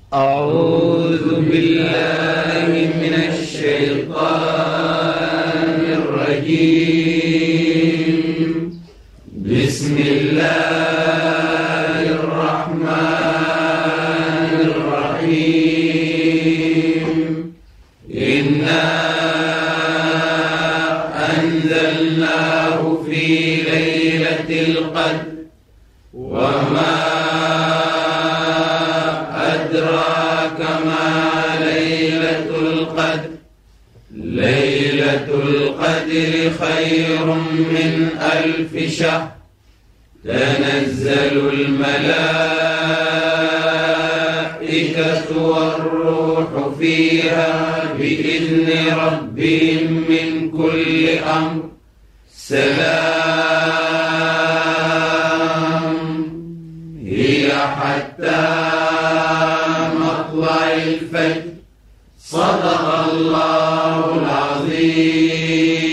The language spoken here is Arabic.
أعوذ بالله من الشيطان الرجيم. بسم الله الرحمن الرحيم. إنا أنزلناه في ليلة القدر وما أدراك ما ليلة القدر. ليلة القدر خير من 1000 شهر. تنزل الملائكة والروح فيها بإذن ربهم من كل أمر. سلام هي حتى مطلع الفجر. صدق الله العظيم.